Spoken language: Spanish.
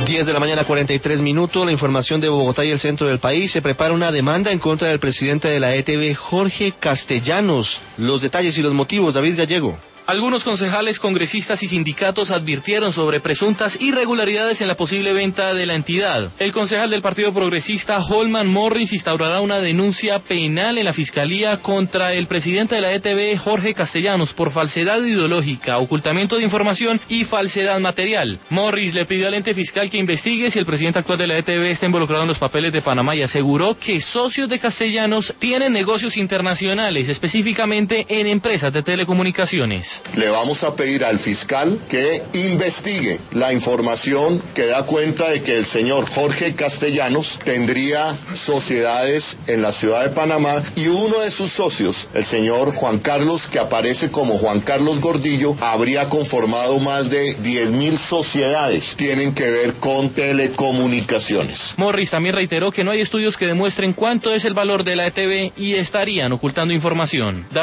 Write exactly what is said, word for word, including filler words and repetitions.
diez de la mañana, cuarenta y tres minutos. La información de Bogotá y el centro del país. Se prepara una demanda en contra del presidente de la E T V, Jorge Castellanos. Los detalles y los motivos, David Gallego. Algunos concejales, congresistas y sindicatos advirtieron sobre presuntas irregularidades en la posible venta de la entidad. El concejal del Partido Progresista, Holman Morris, instaurará una denuncia penal en la Fiscalía contra el presidente de la E T V, Jorge Castellanos, por falsedad ideológica, ocultamiento de información y falsedad material. Morris le pidió al ente fiscal que investigue si el presidente actual de la E T V está involucrado en los papeles de Panamá y aseguró que socios de Castellanos tienen negocios internacionales, específicamente en empresas de telecomunicaciones. Le vamos a pedir al fiscal que investigue la información que da cuenta de que el señor Jorge Castellanos tendría sociedades en la ciudad de Panamá y uno de sus socios, el señor Juan Carlos, que aparece como Juan Carlos Gordillo, habría conformado más de diez mil sociedades. Tienen que ver con telecomunicaciones. Morris también reiteró que no hay estudios que demuestren cuánto es el valor de la E T V y estarían ocultando información.